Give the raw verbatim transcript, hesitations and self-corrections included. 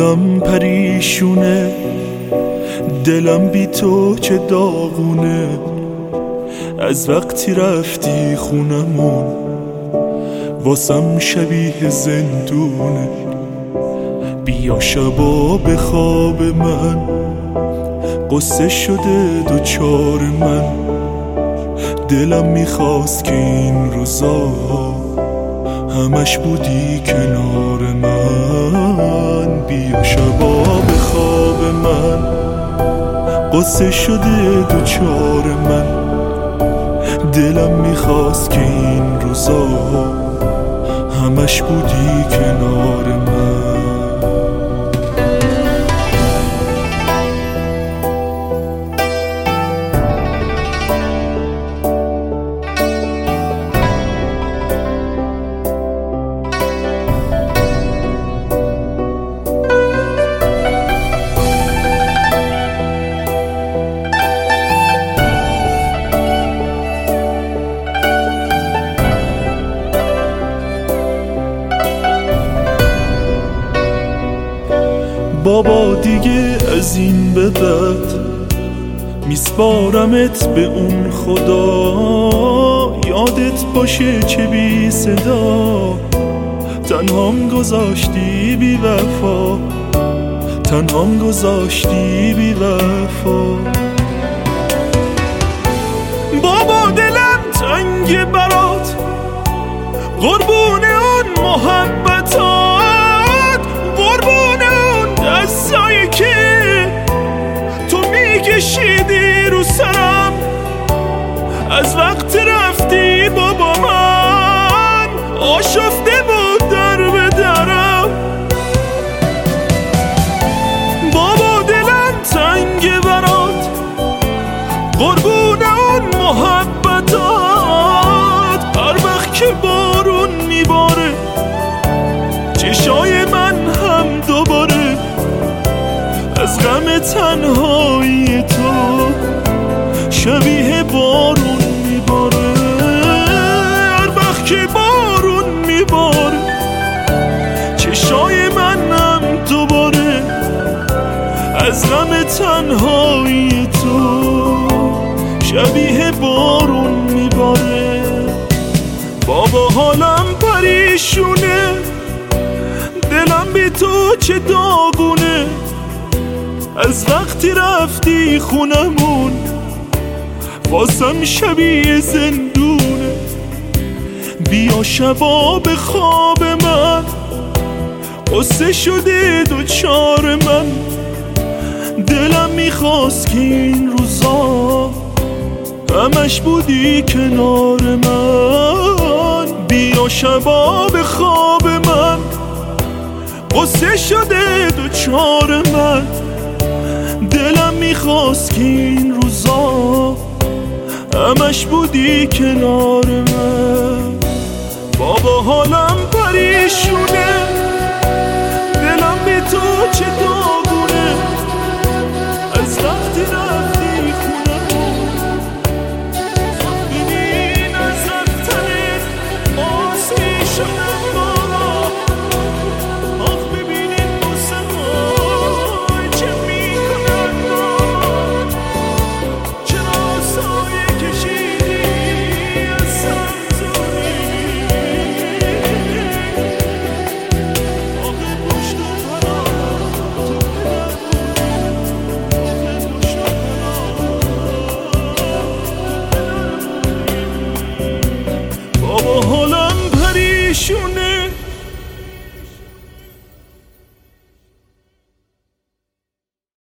حالم پریشونه، دلم بی تو چه داغونه. از وقتی رفتی خونمون واسم شبیه زندونه. بیا شبا به خواب من، قصه شده دوچار من. دلم میخواست که این روزا همش بودی کنار من. بیا شبا به خواب من، قصه شده دوچار من. دلم میخواست که این روزا همش بودی کنار من. بابا دیگه از این به بعد میسپارمت به اون خدا. یادت باشه چه بی صدا تنهام گذاشتی بی وفا، تنهام گذاشتی بی وفا. بابا دلم تنگ برات، قربون اون محبتات، قربون دستایی که تو میکشیدی رو سرم. از وقت رفتی بابا من آشفته بود در به درم. بابا دلم تنگ برات، قربون اون محبتات. هر وقت که بارون میباره چشای من هم دوباره از غم تنهایی تو شبیه بارون میباره. هر وقت که بارون میباره چشای منم دوباره از غم تنهایی تو شبیه بارون میباره. بابا حالم پریشونه، دلم بی تو چه داغونه. از وقتی رفتی خونمون واسم شبیه زندونه. بیا شبا به خواب من، قصه شده دوچار من. دلم میخواست که این روزا همش بودی کنار من. بیا شبا به خواب من، قصه شده دوچار من. دلم میخواست که این روزا همش بودی کنار من. بابا حالم پریشونه،